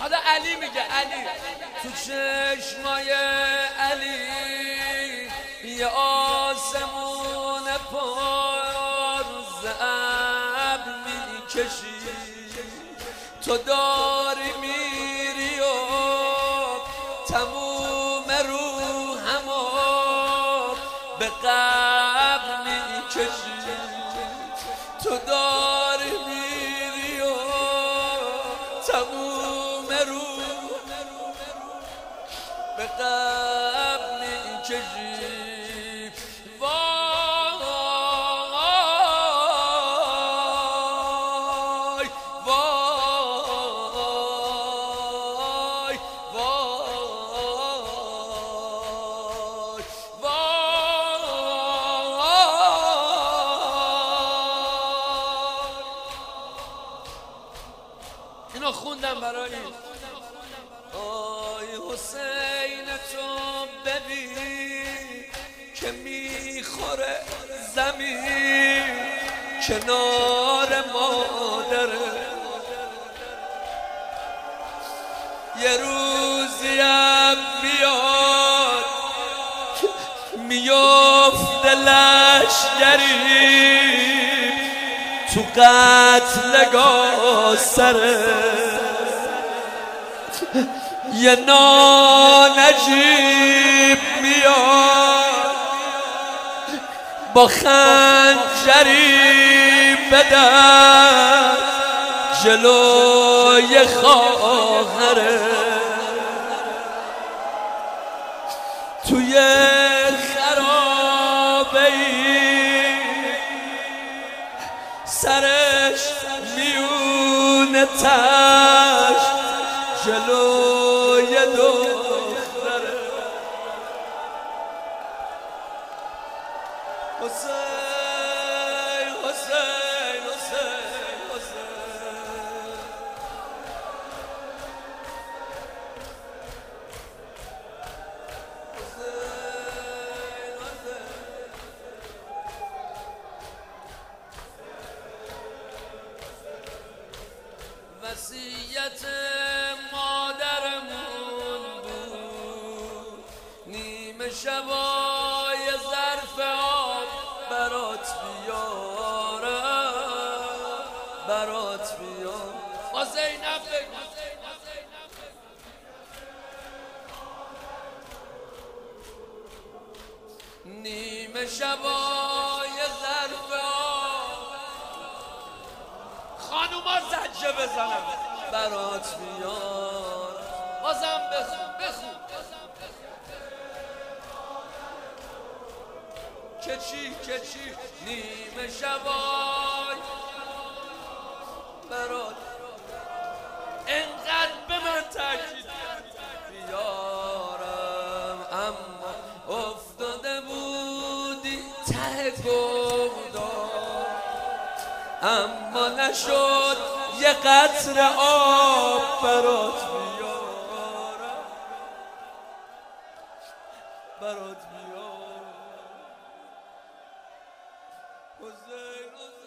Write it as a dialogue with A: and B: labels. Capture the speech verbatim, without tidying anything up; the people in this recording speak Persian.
A: حالا علی میگه علی تو چشمای علی یه آسمون پر ز ابر میکشی تو داری میری و تموم روحمو به قبر میکشی تو داری میری و تموم روح به قبر میکشی اینو خوندم برای آی حسین تو ببین که میخوره زمین کنار مادره یه روزی هم میاد میفته لشگری تو قتلگاه سره یه نانجیب میاد با خنجری بدن جلوی خواهره توی خرابه ای سرش میونه تش جلوی دختره حسین حسین حسین حسین وصیت مادرمون بود نیمه شبای ظرف آب برات بیارم برات بیارم با زینب بگو نیمه شبای ظرف آب خانوما زجه بزنم برات بیار بازم بخون بخون که چی که چی نیمه شبای برات انقدر به من تاکید بیارم اما افتاده بودی ته گودار اما نشد یه قطره آب برات بیارم برات بیارم حسین